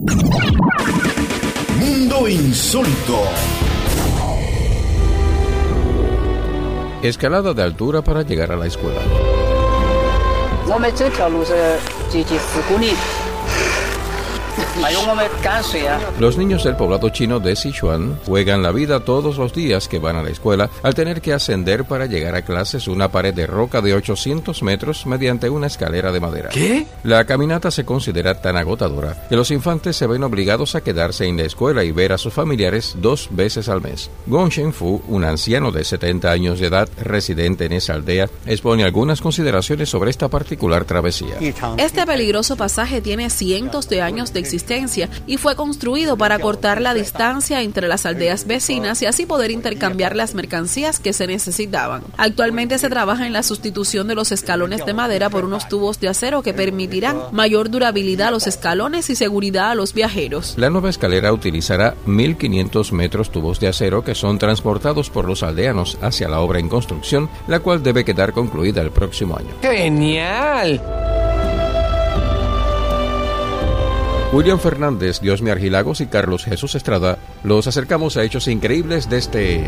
Mundo Insólito. Escalada de altura para llegar a la escuela. Los niños del poblado chino de Sichuan juegan la vida todos los días que van a la escuela al tener que ascender para llegar a clases una pared de roca de 800 metros mediante una escalera de madera. ¿Qué? La caminata se considera tan agotadora que los infantes se ven obligados a quedarse en la escuela y ver a sus familiares 2 veces al mes. Gong Shenfu, un anciano de 70 años de edad residente en esa aldea, expone algunas consideraciones sobre esta particular travesía. Este peligroso pasaje tiene cientos de años de existencia y fue construido para cortar la distancia entre las aldeas vecinas y así poder intercambiar las mercancías que se necesitaban. Actualmente se trabaja en la sustitución de los escalones de madera por unos tubos de acero que permitirán mayor durabilidad a los escalones y seguridad a los viajeros. La nueva escalera utilizará 1.500 metros tubos de acero que son transportados por los aldeanos hacia la obra en construcción, la cual debe quedar concluida el próximo año. ¡Genial! William Fernández, Diosmi Argilagos y Carlos Jesús Estrada los acercamos a hechos increíbles de este...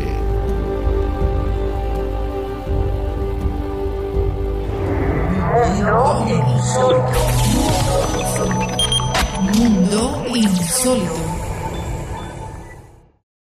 Mundo Insólito.